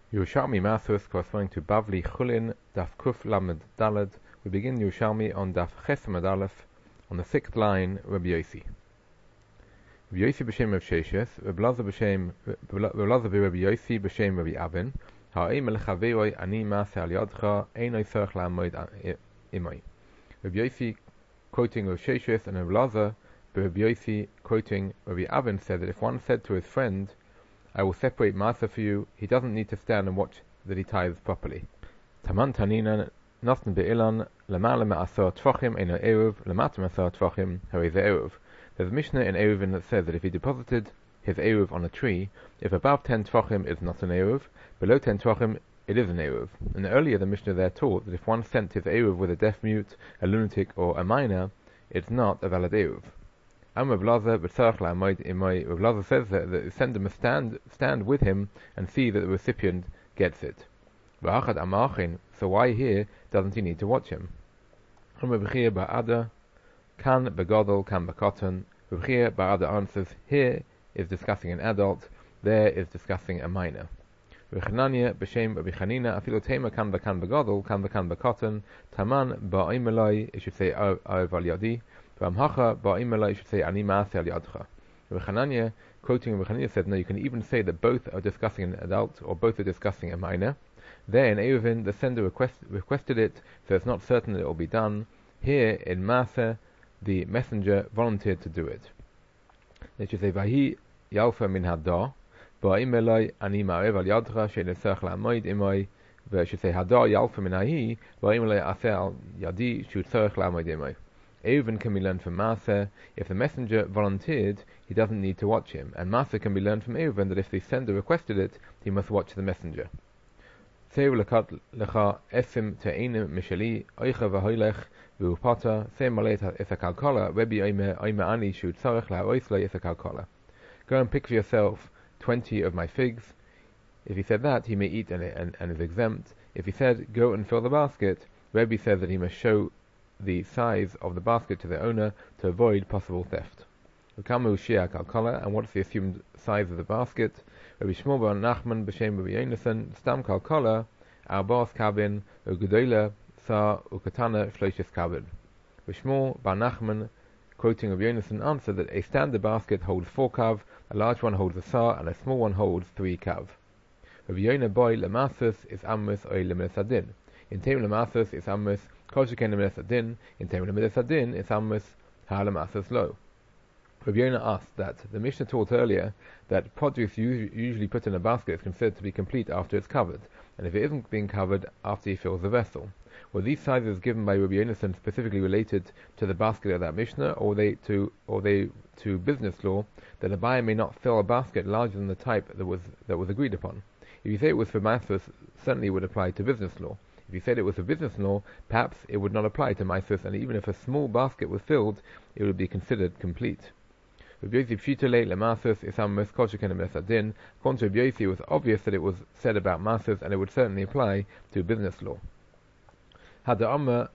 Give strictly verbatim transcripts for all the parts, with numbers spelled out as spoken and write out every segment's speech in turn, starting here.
Yerushalmi Mathus corresponding to Bavli Chulin Daf Kuf Lamed Dalad. We begin Yerushalmi on Daf Ches Amud Aleph on the sixth line. Rabbi Yossi. Rabbi Yossi b'shem Rav Sheshes, Rabbi Lazar b'shem Rabbi Lazar b'Rabbi Yossi b'shem Rabbi Avin. Ha'ei melechaveiroi ani maaseh al yadcha einoi tzarich la'amod imoi. Rabbi Yossi quoting Rav Sheshes and Rabbi Lazar b'Rabbi Yossi quoting Rabbi Avin said that if one said to his friend, I will separate Maaseh for you, he doesn't need to stand and watch that he ties properly. Taman tanina nasn be'ilan lamala me'asar tvachim eino eruv lamata me'asar tvachim harei ze eruv. There's a Mishnah in Eruvin that says that if he deposited his eruv on a tree, if above ten tvachim it's not an eruv, below ten tvachim it is an eruv. And earlier the Mishnah there taught that if one sent his eruv with a deaf mute, a lunatic or a minor, it's not a valid eruv. Am Rav Lazar b'tzarich la'amod imoi. Rav Lazar says that, that send him a stand, stand with him and see that the recipient gets it. V'achad amachin. So why here doesn't he need to watch him? Am Rav Chia ba'ada kan begadol kan bekoton. Rav Chia ba'ada answers here is discussing an adult, there is discussing a minor. V'chananya b'shem Rabbi Chanina afilo tema kan bekan begadol kan bekan bekoton taman ba'im it should say av al yadi. Ramhacha ba'imela should say ani maaseh al yadcha. Rabbi Chananya, quoting Rabbi Chananya, said no, you can even say that both are discussing an adult or both are discussing a minor. There in Eruvin the sender request, requested it, so it's not certain that it will be done. Here in Maaseh the messenger volunteered to do it. They should say vahi yalfa min hadar ba'imela ani ma'arev al yadcha she'en tzarich la'amod imoi. They should say hadar yalfa min hahi ba'imela aseh al yadi she'u tzarich la'amod imoi. Eruvin can be learned from Maaseh. If the messenger volunteered, he doesn't need to watch him. And Maaseh can be learned from Eruvin that if the sender requested it, he must watch the messenger. Seiv lekat lecha esim te'enim mishali oicha v'hoilech v'upata sei malet esakalkola Rebbe oime oime ani shu tzarech la'oisle esakalkola. Go and pick for yourself twenty of my figs. If he said that, he may eat and, and, and is exempt. If he said, go and fill the basket, Rebbe says that he must show the size of the basket to the owner to avoid possible theft. And what's the assumed size of the basket? Rabbi Shmuel bar Nachman b'shem Rabbi Yonasan stam kalkola arba'as kabin u'gedola sa u'katana shloishes kabin. Rabbi Shmuel bar Nachman, quoting Rabbi Yonasan, answered that a standard basket holds four kav, a large one holds a sa, and a small one holds three kav. Rabbi Yonah boy lemasus is amos oy lemesadin. In Tem lemasus is amos Kol sheken lemidas adin, in Tem lemidas adin, it's amos ha'lemasas lo. Rabbi Yonah asked that the Mishnah taught earlier that produce usually put in a basket is considered to be complete after it's covered, and if it isn't being covered, after he fills the vessel. Were these sizes given by Rabbi Yonah specifically related to the basket of that Mishnah, or they to or they to business law that a buyer may not fill a basket larger than the type that was that was agreed upon? If you say it was for Maaseh, certainly it would apply to business law. If you said it was a business law, perhaps it would not apply to Maaseh, and even if a small basket was filled, it would be considered complete. According to Rabbi Yossi, it was obvious that it was said about Maaseh, and it would certainly apply to business law. The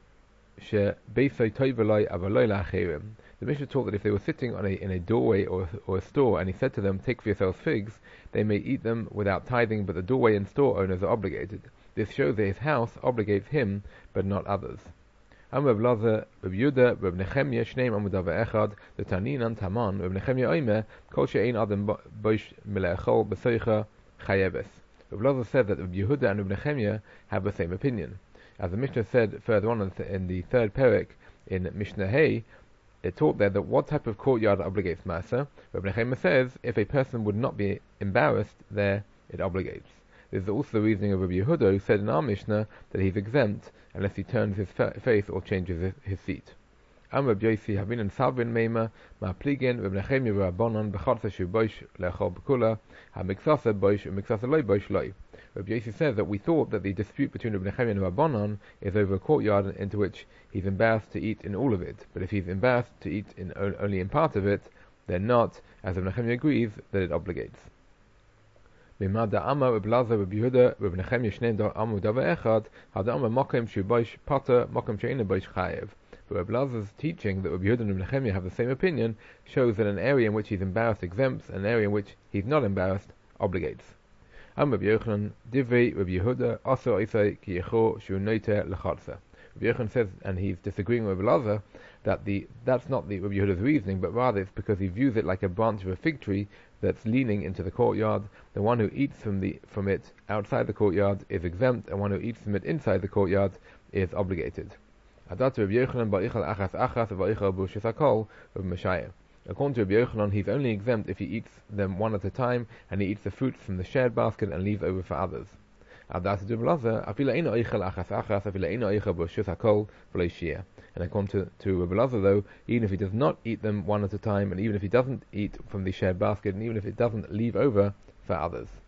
Mishnah taught that if they were sitting on a, in a doorway or, or a store, and he said to them, take for yourselves figs, they may eat them without tithing, but the doorway and store owners are obligated. This shows that his house obligates him, but not others. Am Rav Lazar, Rav Yehuda, Rav Nechemia, Shneim Amud Echad, the Taninan Taman, Rav Nechemia Oime, Kol she'ein adam boish mile'echol b'soicha chayeves. Rav Lazar said that Rav Yehuda and Rav Nechemia have the same opinion. As the Mishnah said further on in the third perek in Mishnah Hay, it taught there that what type of courtyard obligates Maaseh. Rav Nechemia says if a person would not be embarrassed there, it obligates. This is also the reasoning of Rabbi Yehuda, who said in our Mishnah that he's exempt unless he turns his fa face or changes his, his seat. Am Rabbi Yossi havin and salvin meima ma pligin Rabbi Nechemia v'Rabbanon b'chatza shu boish le'echol b'kula ha-miksasa boish u'miksasa loy boish loy. Rabbi Yossi says that we thought that the dispute between Rabbi Nechemia and Rabbanon is over a courtyard into which he's embarrassed to eat in all of it. But if he's embarrassed to eat in only in part of it, then not, as Rabbi Nechemia agrees, that it obligates. B'mada Amma Rabbi Lazar Rabbi Yehuda Rabbi Nechemia Shneim Amud Echad Hada Amma Mokem Shu Boish Potter Mokem She'eina Boish Chayev. But Rabbi Lazar's teaching that Rabbi Yehuda and Rabbi Nechemia have the same opinion shows that an area in which he's embarrassed exempts, and an area in which he's not embarrassed obligates. Am Rabbi Yochanan, Divrei Rabbi Yehuda, also Isai Ki Yecho Shu Noiter Lechatza. Rabbi Yochanan says, and he's disagreeing with Rabbi Elazar, that the that's not the Rabbi Yehuda's reasoning, but rather it's because he views it like a branch of a fig tree that's leaning into the courtyard. The one who eats from the from it outside the courtyard is exempt, and one who eats from it inside the courtyard is obligated. According to Rabbi Yochanan, he's only exempt if he eats them one at a time, and he eats the fruits from the shared basket and leaves over for others. And according to, to Rabbi Elazar, though, even if he does not eat them one at a time, and even if he doesn't eat from the shared basket, and even if it doesn't leave over for others.